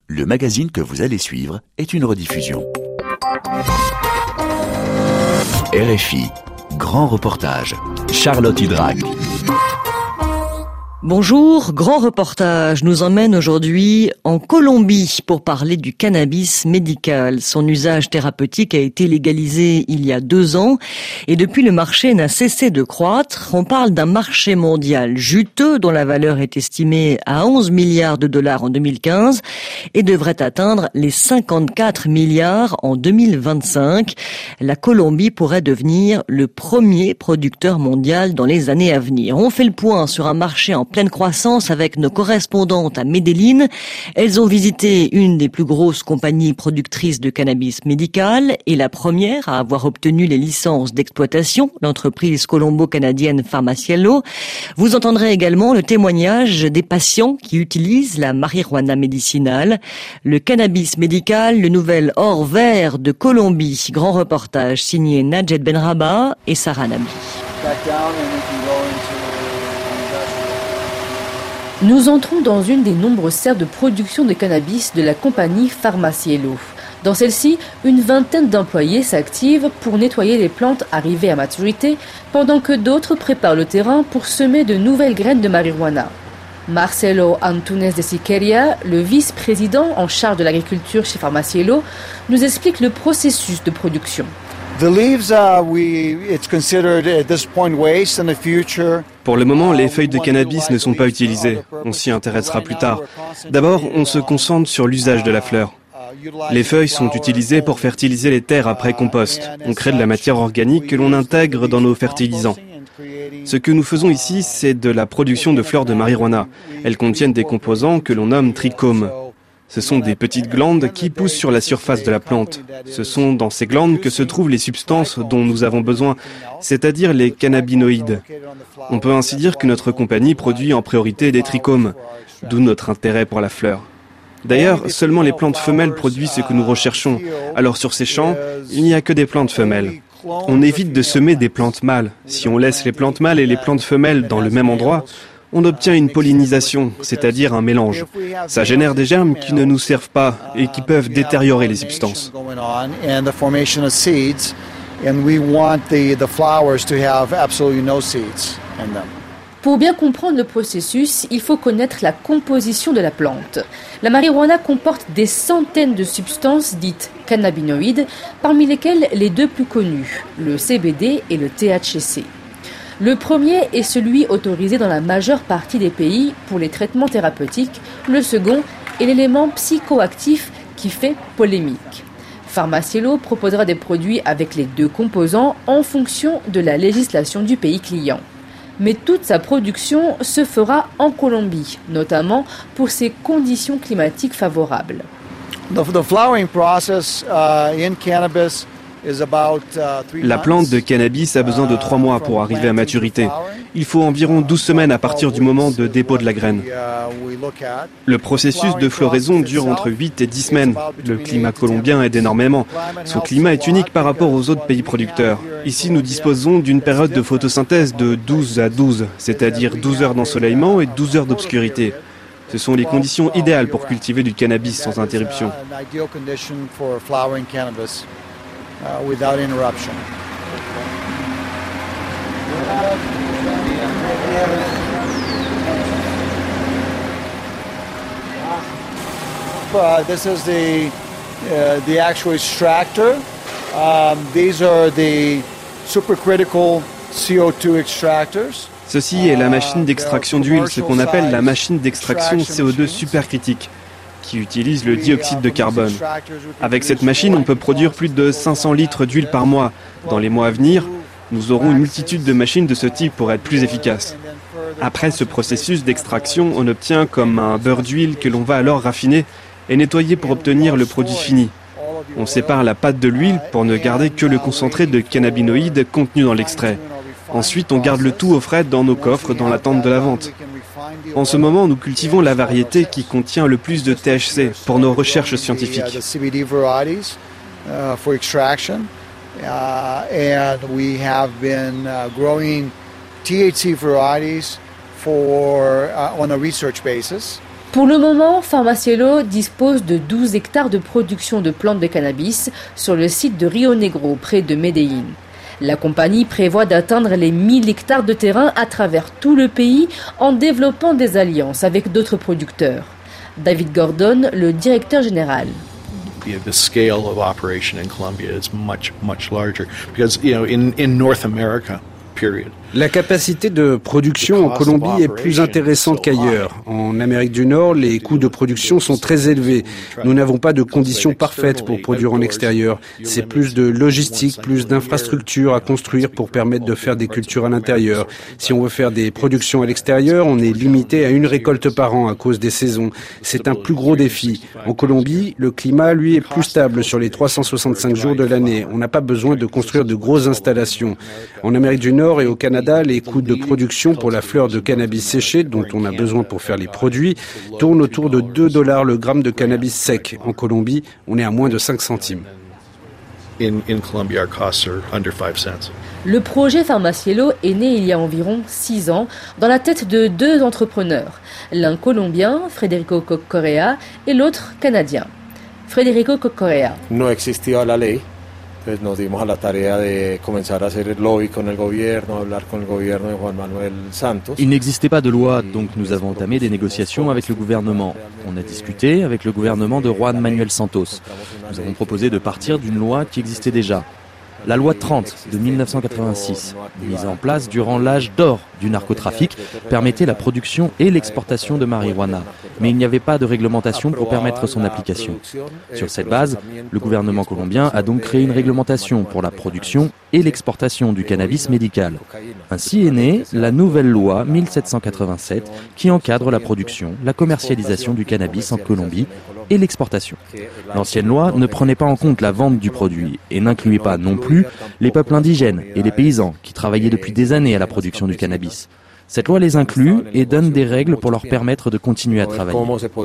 Le magazine que vous allez suivre est une rediffusion. RFI, grand reportage, Charlotte Hydrac. Bonjour, grand reportage nous emmène aujourd'hui en Colombie pour parler du cannabis médical. Son usage thérapeutique a été légalisé il y a 2 ans et depuis le marché n'a cessé de croître. On parle d'un marché mondial juteux dont la valeur est estimée à 11 milliards de dollars en 2015 et devrait atteindre les 54 milliards en 2025. La Colombie pourrait devenir le premier producteur mondial dans les années à venir. On fait le point sur un marché en pleine croissance avec nos correspondantes à Medellín. Elles ont visité une des plus grosses compagnies productrices de cannabis médical et la première à avoir obtenu les licences d'exploitation, l'entreprise colombo-canadienne Farmacielo. Vous entendrez également le témoignage des patients qui utilisent la marijuana médicinale. Le cannabis médical, le nouvel or vert de Colombie. Grand reportage signé Najet Benraba et Sarah Nabi. Nous entrons dans une des nombreuses serres de production de cannabis de la compagnie Farmacielo. Dans celle-ci, une vingtaine d'employés s'activent pour nettoyer les plantes arrivées à maturité, pendant que d'autres préparent le terrain pour semer de nouvelles graines de marijuana. Marcelo Antunes de Siqueira, le vice-président en charge de l'agriculture chez Farmacielo, nous explique le processus de production. Pour le moment, les feuilles de cannabis ne sont pas utilisées. On s'y intéressera plus tard. D'abord, on se concentre sur l'usage de la fleur. Les feuilles sont utilisées pour fertiliser les terres après compost. On crée de la matière organique que l'on intègre dans nos fertilisants. Ce que nous faisons ici, c'est de la production de fleurs de marijuana. Elles contiennent des composants que l'on nomme trichomes. Ce sont des petites glandes qui poussent sur la surface de la plante. Ce sont dans ces glandes que se trouvent les substances dont nous avons besoin, c'est-à-dire les cannabinoïdes. On peut ainsi dire que notre compagnie produit en priorité des trichomes, d'où notre intérêt pour la fleur. D'ailleurs, seulement les plantes femelles produisent ce que nous recherchons. Alors sur ces champs, il n'y a que des plantes femelles. On évite de semer des plantes mâles. Si on laisse les plantes mâles et les plantes femelles dans le même endroit, on obtient une pollinisation, c'est-à-dire un mélange. Ça génère des germes qui ne nous servent pas et qui peuvent détériorer les substances. Pour bien comprendre le processus, il faut connaître la composition de la plante. La marijuana comporte des centaines de substances dites cannabinoïdes, parmi lesquelles les 2 plus connus, le CBD et le THC. Le premier est celui autorisé dans la majeure partie des pays pour les traitements thérapeutiques. Le second est l'élément psychoactif qui fait polémique. Farmacielo proposera des produits avec les 2 composants en fonction de la législation du pays client. Mais toute sa production se fera en Colombie, notamment pour ses conditions climatiques favorables. La plante de cannabis a besoin de 3 mois pour arriver à maturité. Il faut environ 12 semaines à partir du moment de dépôt de la graine. Le processus de floraison dure entre 8 et 10 semaines. Le climat colombien aide énormément. Son climat est unique par rapport aux autres pays producteurs. Ici, nous disposons d'une période de photosynthèse de 12 à 12, c'est-à-dire 12 heures d'ensoleillement et 12 heures d'obscurité. Ce sont les conditions idéales pour cultiver du cannabis sans interruption. Without interruption. This is the actual extractor. These are the supercritical CO2 extractors. Ceci est la machine d'extraction d'huile, ce qu'on appelle la machine d'extraction CO2 supercritique, qui utilise le dioxyde de carbone. Avec cette machine, on peut produire plus de 500 litres d'huile par mois. Dans les mois à venir, nous aurons une multitude de machines de ce type pour être plus efficaces. Après ce processus d'extraction, on obtient comme un beurre d'huile que l'on va alors raffiner et nettoyer pour obtenir le produit fini. On sépare la pâte de l'huile pour ne garder que le concentré de cannabinoïdes contenu dans l'extrait. Ensuite, on garde le tout au frais dans nos coffres dans l'attente de la vente. En ce moment, nous cultivons la variété qui contient le plus de THC pour nos recherches scientifiques. And we have been growing THC varieties on a research basis. Pour le moment, Farmacielo dispose de 12 hectares de production de plantes de cannabis sur le site de Rio Negro, près de Medellín. La compagnie prévoit d'atteindre les 1000 hectares de terrain à travers tout le pays en développant des alliances avec d'autres producteurs. David Gordon, le directeur général. The scale of operation in Colombia is much larger because, in North America, period. La capacité de production en Colombie est plus intéressante qu'ailleurs. En Amérique du Nord, les coûts de production sont très élevés. Nous n'avons pas de conditions parfaites pour produire en extérieur. C'est plus de logistique, plus d'infrastructures à construire pour permettre de faire des cultures à l'intérieur. Si on veut faire des productions à l'extérieur, on est limité à une récolte par an à cause des saisons. C'est un plus gros défi. En Colombie, le climat, lui, est plus stable sur les 365 jours de l'année. On n'a pas besoin de construire de grosses installations. En Amérique du Nord et au Canada, les coûts de production pour la fleur de cannabis séché, dont on a besoin pour faire les produits, tournent autour de $2 le gramme de cannabis sec. En Colombie, on est à moins de 5 centimes. In Colombia, our costs are under 5 cents. Le projet Farmacielo est né il y a environ 6 ans dans la tête de 2 entrepreneurs, l'un colombien, Federico Correa, et l'autre canadien. Federico Correa. No existía la ley. Entonces nos dimos a la tarea de comenzar a hacer el lobby con el gobierno, hablar con el gobierno de Juan Manuel Santos. Il n'existait pas de loi, donc nous avons entamé des négociations avec le gouvernement. On a discuté avec le gouvernement de Juan Manuel Santos. Nous avons proposé de partir d'une loi qui existait déjà. La loi 30 de 1986, mise en place durant l'âge d'or du narcotrafic, permettait la production et l'exportation de marijuana. Mais il n'y avait pas de réglementation pour permettre son application. Sur cette base, le gouvernement colombien a donc créé une réglementation pour la production et l'exportation du cannabis médical. Ainsi est née la nouvelle loi 1787 qui encadre la production, la commercialisation du cannabis en Colombie et l'exportation. L'ancienne loi ne prenait pas en compte la vente du produit et n'incluait pas non plus les peuples indigènes et les paysans qui travaillaient depuis des années à la production du cannabis. Cette loi les inclut et donne des règles pour leur permettre de continuer à travailler.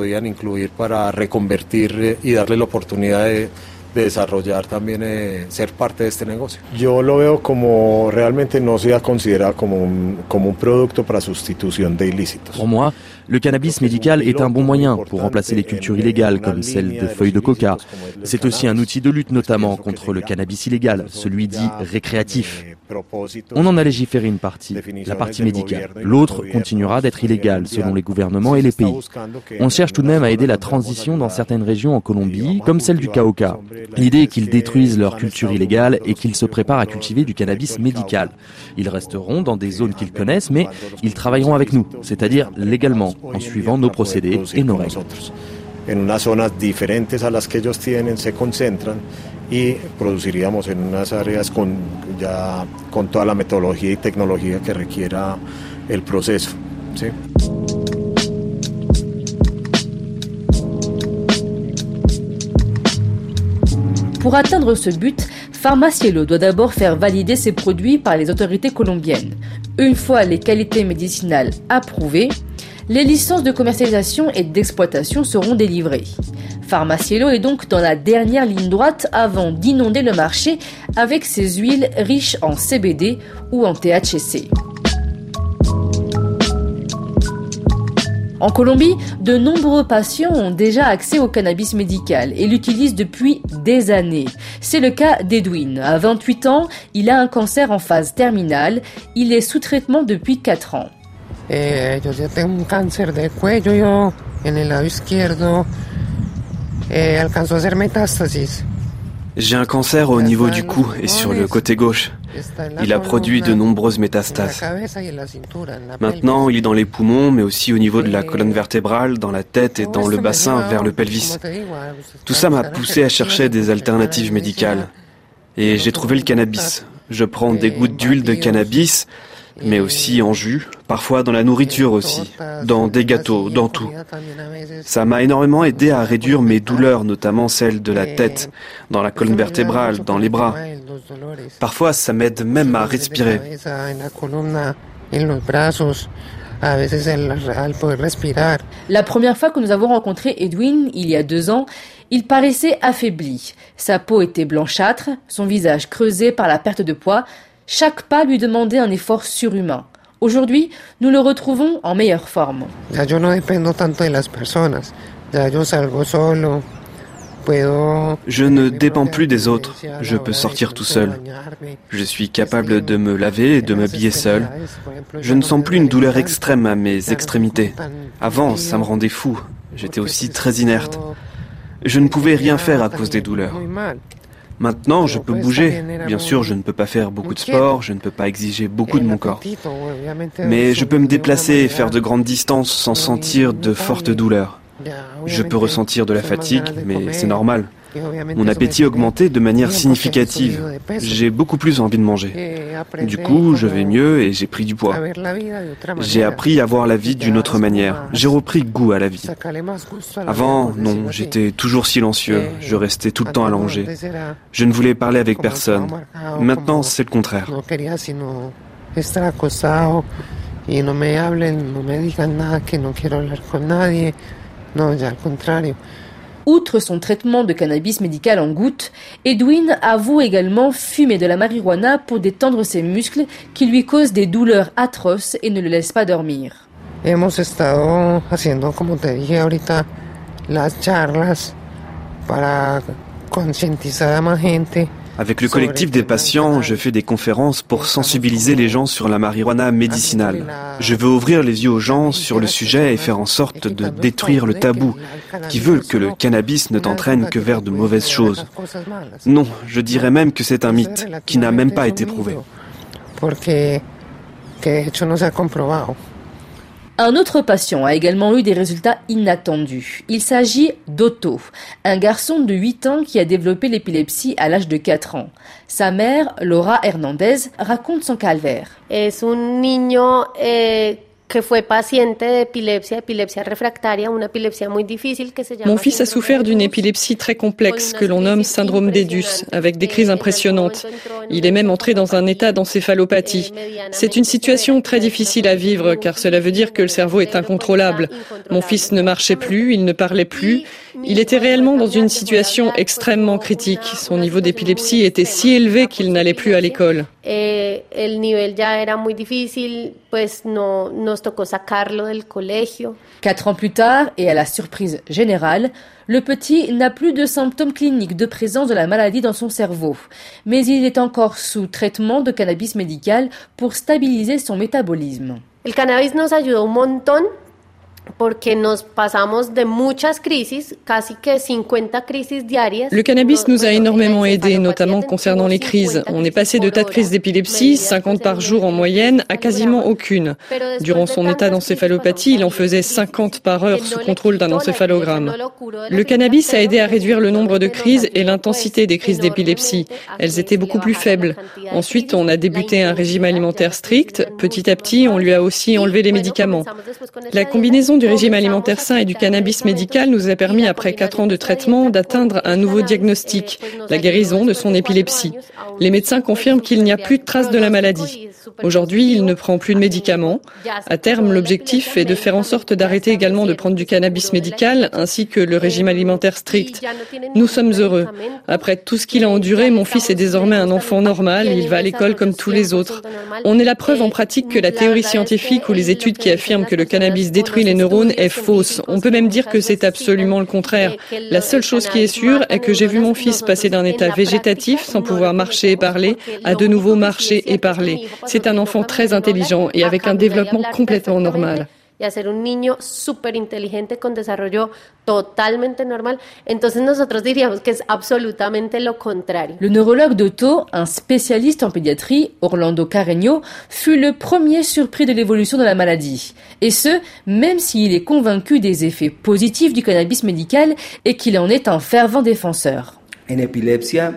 De desarrollar también ser parte de este negocio. Yo lo veo como realmente no se considera como un producto para sustitución de ilícitos. Pour moi, le cannabis médical est un bon moyen pour remplacer les cultures illégales comme celle de feuilles de coca. C'est aussi un outil de lutte notamment contre le cannabis illégal, celui dit récréatif. On en a légiféré une partie, la partie médicale. L'autre continuera d'être illégale selon les gouvernements et les pays. On cherche tout de même à aider la transition dans certaines régions en Colombie, comme celle du Cauca. L'idée est qu'ils détruisent leur culture illégale et qu'ils se préparent à cultiver du cannabis médical. Ils resteront dans des zones qu'ils connaissent, mais ils travailleront avec nous, c'est-à-dire légalement, en suivant nos procédés et nos règles. En unas zonas diferentes a las que ellos tienen se concentran y produciríamos en unas áreas con toda la metodología y tecnología que requiera el proceso, ¿sí? Pour atteindre ce but, Farmacielo doit d'abord faire valider ses produits par les autorités colombiennes. Une fois les qualités médicinales approuvées, les licences de commercialisation et d'exploitation seront délivrées. Farmacielo est donc dans la dernière ligne droite avant d'inonder le marché avec ses huiles riches en CBD ou en THC. En Colombie, de nombreux patients ont déjà accès au cannabis médical et l'utilisent depuis des années. C'est le cas d'Edwin. À 28 ans, il a un cancer en phase terminale. Il est sous traitement depuis 4 ans. Yo ya tengo un cáncer de cuello, yo en el lado izquierdo alcanzó a hacer metástasis. J'ai un cancer au niveau du cou et sur le côté gauche. Il a produit de nombreuses métastases. Maintenant, il est dans les poumons, mais aussi au niveau de la colonne vertébrale, dans la tête et dans le bassin vers le pelvis. Tout ça m'a poussé à chercher des alternatives médicales. Et j'ai trouvé le cannabis. Je prends des gouttes d'huile de cannabis, mais aussi en jus, parfois dans la nourriture aussi, dans des gâteaux, dans tout. Ça m'a énormément aidé à réduire mes douleurs, notamment celles de la tête, dans la colonne vertébrale, dans les bras. Parfois, ça m'aide même à respirer. La première fois que nous avons rencontré Edwin, il y a 2 ans, il paraissait affaibli. Sa peau était blanchâtre, son visage creusé par la perte de poids. Chaque pas lui demandait un effort surhumain. Aujourd'hui, nous le retrouvons en meilleure forme. Ya yo no dependo tanto de las personas. Ya yo salgo solo. Je ne dépends plus des autres, je peux sortir tout seul. Je suis capable de me laver et de m'habiller seul. Je ne sens plus une douleur extrême à mes extrémités. Avant, ça me rendait fou. J'étais aussi très inerte. Je ne pouvais rien faire à cause des douleurs. Maintenant, je peux bouger. Bien sûr, je ne peux pas faire beaucoup de sport, je ne peux pas exiger beaucoup de mon corps. Mais je peux me déplacer et faire de grandes distances sans sentir de fortes douleurs. Je peux ressentir de la fatigue, mais c'est normal. Mon appétit a augmenté de manière significative. J'ai beaucoup plus envie de manger. Du coup, je vais mieux et j'ai pris du poids. J'ai appris à voir la vie d'une autre manière. J'ai repris goût à la vie. Avant, non, j'étais toujours silencieux. Je restais tout le temps allongé. Je ne voulais parler avec personne. Maintenant, c'est le contraire. Non, al contrario. Outre son traitement de cannabis médical en gouttes, Edwin avoue également fumer de la marijuana pour détendre ses muscles qui lui causent des douleurs atroces et ne le laissent pas dormir. Hemos estado haciendo, como te dije ahorita, las charlas para concientizar a más gente. Avec le collectif des patients, je fais des conférences pour sensibiliser les gens sur la marijuana médicinale. Je veux ouvrir les yeux aux gens sur le sujet et faire en sorte de détruire le tabou qui veut que le cannabis ne t'entraîne que vers de mauvaises choses. Non, je dirais même que c'est un mythe qui n'a même pas été prouvé. Un autre patient a également eu des résultats inattendus. Il s'agit d'Otto, un garçon de 8 ans qui a développé l'épilepsie à l'âge de 4 ans. Sa mère, Laura Hernandez, raconte son calvaire. Es un niño que fue paciente de epilepsia refractaria, una epilepsia muy difícil que se llama. Mon fils a souffert d'une épilepsie très complexe que l'on nomme syndrome d'Edus, avec des crises impressionnantes. Il est même entré dans un état d'encéphalopathie. C'est une situation très difficile à vivre car cela veut dire que le cerveau est incontrôlable. Mon fils ne marchait plus, il ne parlait plus. Il était réellement dans une situation extrêmement critique. Son niveau d'épilepsie était si élevé qu'il n'allait plus à l'école. El nivel ya era muy difícil, pues nos tocó sacarlo del colegio. 4 ans plus tard, et à la surprise générale, le petit n'a plus de symptômes cliniques de présence de la maladie dans son cerveau. Mais il est encore sous traitement de cannabis médical pour stabiliser son métabolisme. El cannabis nos ayudó un montón. Porque nos pasamos de muchas crisis, casi que 50 crisis diarias. Le cannabis nous a énormément aidés, notamment concernant les crises. On est passé de tas de crises d'épilepsie, 50 par jour en moyenne, à quasiment aucune. Durant son état d'encéphalopathie, il en faisait 50 par heure sous contrôle d'un encéphalogramme. Le cannabis a aidé à réduire le nombre de crises et l'intensité des crises d'épilepsie. Elles étaient beaucoup plus faibles. Ensuite, on a débuté un régime alimentaire strict. Petit à petit, on lui a aussi enlevé les médicaments. La combinaison du régime alimentaire sain et du cannabis médical nous a permis, après 4 ans de traitement, d'atteindre un nouveau diagnostic, la guérison de son épilepsie. Les médecins confirment qu'il n'y a plus de traces de la maladie. Aujourd'hui, il ne prend plus de médicaments. À terme, l'objectif est de faire en sorte d'arrêter également de prendre du cannabis médical ainsi que le régime alimentaire strict. Nous sommes heureux. Après tout ce qu'il a enduré, mon fils est désormais un enfant normal, il va à l'école comme tous les autres. On est la preuve en pratique que la théorie scientifique ou les études qui affirment que le cannabis détruit les neurones est fausse. On peut même dire que c'est absolument le contraire. La seule chose qui est sûre est que j'ai vu mon fils passer d'un état végétatif, sans pouvoir marcher et parler, à de nouveau marcher et parler. C'est un enfant très intelligent et avec un développement complètement normal. Y a ser un niño súper inteligente con desarrollo totalmente normal. Entonces nosotros diríamos que es absolutamente lo contrario. Le neurologue d'Otto, un spécialiste en pédiatrie, Orlando Carreño, fut le premier surpris de l'évolution de la maladie. Et ce, même s'il est convaincu des effets positifs du cannabis médical et qu'il en est un fervent défenseur. En epilepsia,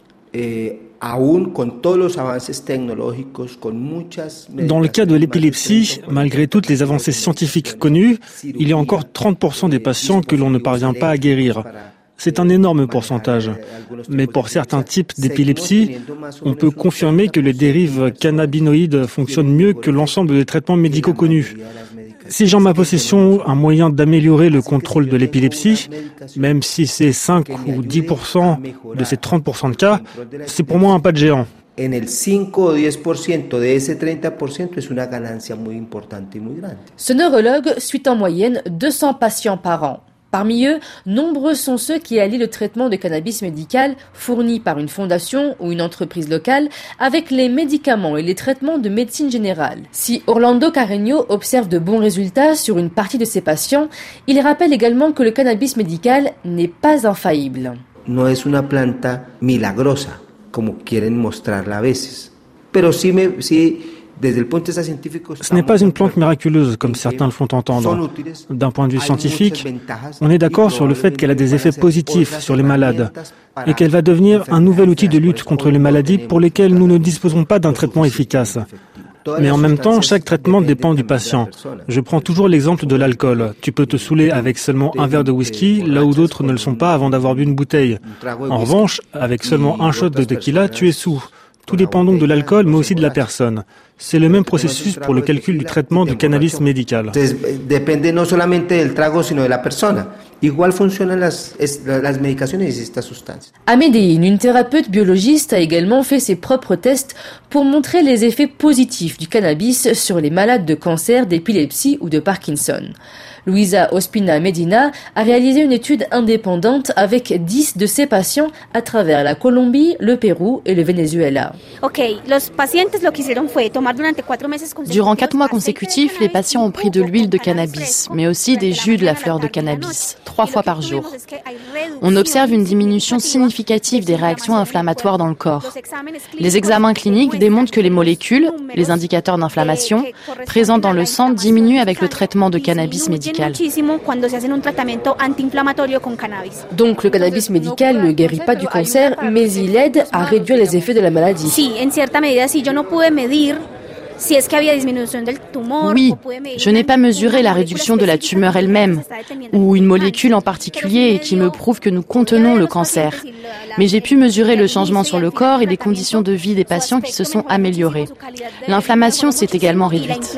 Dans le cas de l'épilepsie, malgré toutes les avancées scientifiques connues, il y a encore 30% des patients que l'on ne parvient pas à guérir. C'est un énorme pourcentage. Mais pour certains types d'épilepsie, on peut confirmer que les dérives cannabinoïdes fonctionnent mieux que l'ensemble des traitements médicaux connus. Si j'ai en ma possession un moyen d'améliorer le contrôle de l'épilepsie, même si c'est 5 ou 10% de ces 30% de cas, c'est pour moi un pas de géant. en el 5 o 10% de ese 30% es una ganancia muy importante y muy grande. Ce neurologue suit en moyenne 200 patients par an. Parmi eux, nombreux sont ceux qui allient le traitement de cannabis médical fourni par une fondation ou une entreprise locale avec les médicaments et les traitements de médecine générale. Si Orlando Carreño observe de bons résultats sur une partie de ses patients, il rappelle également que le cannabis médical n'est pas infaillible. No es una planta milagrosa, como quieren mostrarla a veces, pero sí ce n'est pas une plante miraculeuse, comme certains le font entendre. D'un point de vue scientifique, on est d'accord sur le fait qu'elle a des effets positifs sur les malades et qu'elle va devenir un nouvel outil de lutte contre les maladies pour lesquelles nous ne disposons pas d'un traitement efficace. Mais en même temps, chaque traitement dépend du patient. Je prends toujours l'exemple de l'alcool. Tu peux te saouler avec seulement un verre de whisky, là où d'autres ne le sont pas avant d'avoir bu une bouteille. En revanche, avec seulement un shot de tequila, tu es saoul. Tout dépend donc de l'alcool, mais aussi de la personne. C'est le même processus pour le calcul du traitement du cannabis médical. Depende no solamente del trago, sino de la persona. Igual funcionan las medicaciones y estas sustancias. À Medellín, une thérapeute biologiste a également fait ses propres tests pour montrer les effets positifs du cannabis sur les malades de cancer, d'épilepsie ou de Parkinson. Luisa Ospina Medina a réalisé une étude indépendante avec 10 de ses patients à travers la Colombie, le Pérou et le Venezuela. Durant 4 mois consécutifs, les patients ont pris de l'huile de cannabis, mais aussi des jus de la fleur de cannabis, 3 fois par jour. On observe une diminution significative des réactions inflammatoires dans le corps. Les examens cliniques démontrent que les molécules, les indicateurs d'inflammation, présents dans le sang diminuent avec le traitement de cannabis médical. Donc le cannabis médical ne guérit pas du cancer, mais il aide à réduire les effets de la maladie. Oui, je n'ai pas mesuré la réduction de la tumeur elle-même, ou une molécule en particulier qui me prouve que nous contenons le cancer. Mais j'ai pu mesurer le changement sur le corps et les conditions de vie des patients qui se sont améliorées. L'inflammation s'est également réduite.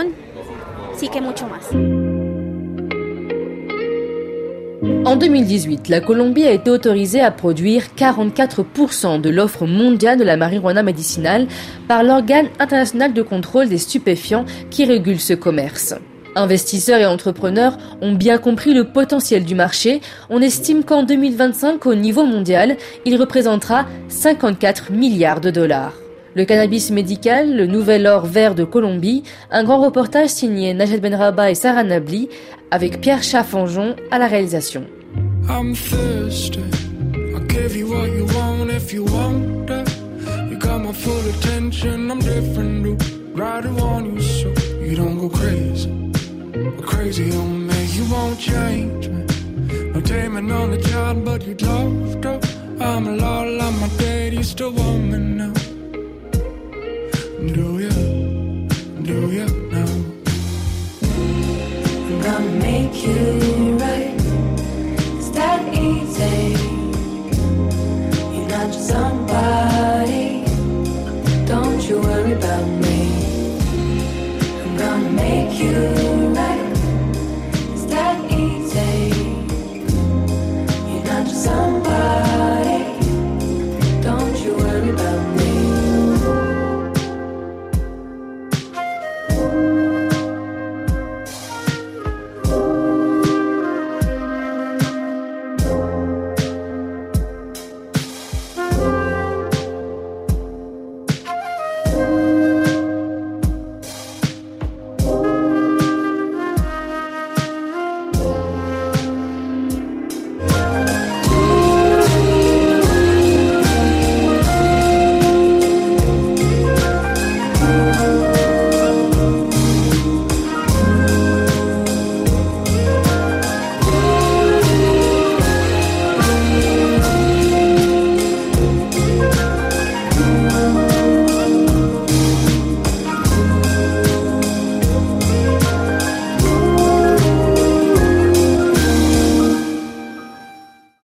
En 2018, la Colombie a été autorisée à produire 44% de l'offre mondiale de la marijuana médicinale par l'organe international de contrôle des stupéfiants qui régule ce commerce. Investisseurs et entrepreneurs ont bien compris le potentiel du marché. On estime qu'en 2025, au niveau mondial, il représentera 54 milliards de dollars. Le cannabis médical, le nouvel or vert de Colombie, un grand reportage signé Najat Benraba et Sarah Nabli avec Pierre Chaffanjon à la réalisation. I'm thirsty. I'll give you what you want if you want that. You got my full attention. I'm different, right on you so you don't go crazy. Go crazy on me. You won't change me. No taming on the job, but you'd love to. I'm a lot like my dad. You still want me now. Do ya now? I'm gonna make you right. It's that easy. You're not just